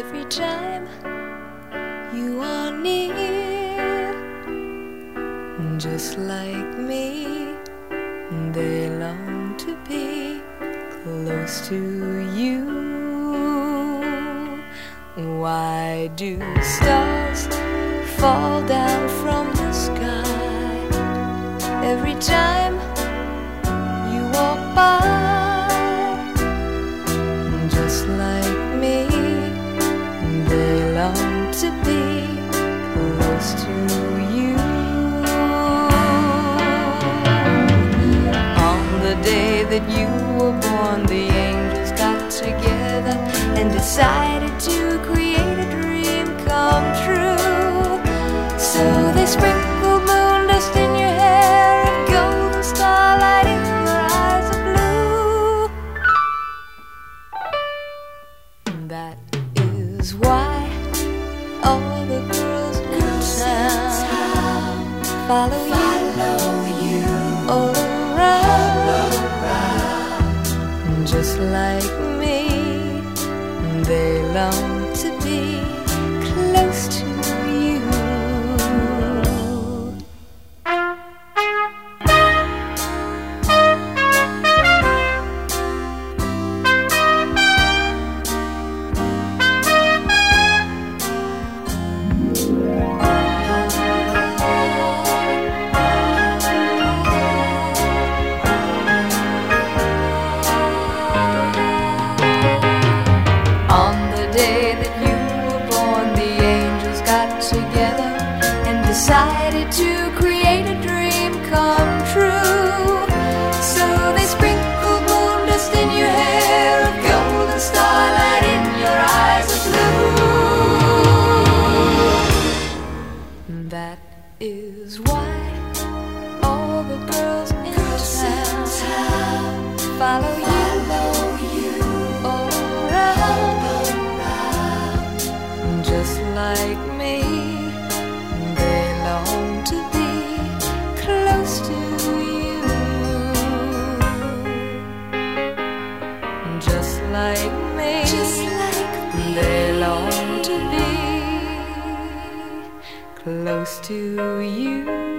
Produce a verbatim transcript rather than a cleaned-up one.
every time you are near. Just like me, they long to be close to you. Why do stars fall down from the sky every time you walk by? Just like me, they long to be close to you. On the day that you were born, the angels got together and decided to create a dream come true. So they sprinkled moon dust in your hair and golden starlight in your eyes of blue. That is why all the girls in town follow you all around. Just like me, they long to be close to you. Decided to create a dream come true. So they sprinkled moon dust in your hair and golden starlight in your eyes of blue. That is why all the girls in town follow you all around. Just like me, to be close to you. Just like me, Just like me. They long to be close to you.